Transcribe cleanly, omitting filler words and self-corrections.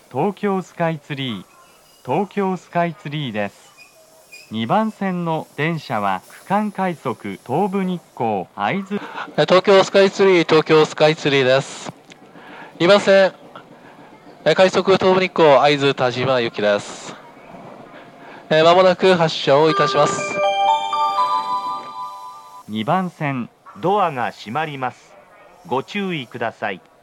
東京スカイツリー、東京スカイツリーです。2番線の電車は区間快速東武日光会津。 東京スカイツリー、東京スカイツリーです。2番線、快速東武日光会津田島行きです。まもなく発車をいたします。 2番線、 ドアが閉まります。ご注意ください。